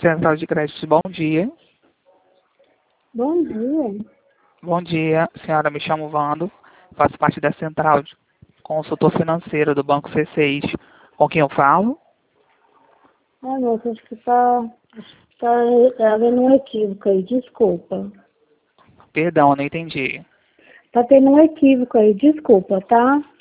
Central de Crédito, bom dia. Bom dia. Bom dia, senhora, me chamo Vando, faço parte da Central de Consultor Financeiro do Banco C6. Com quem eu falo? Ai, moça, acho que tá havendo um equívoco aí, desculpa. Perdão, não entendi. Tá tendo um equívoco aí, desculpa, tá?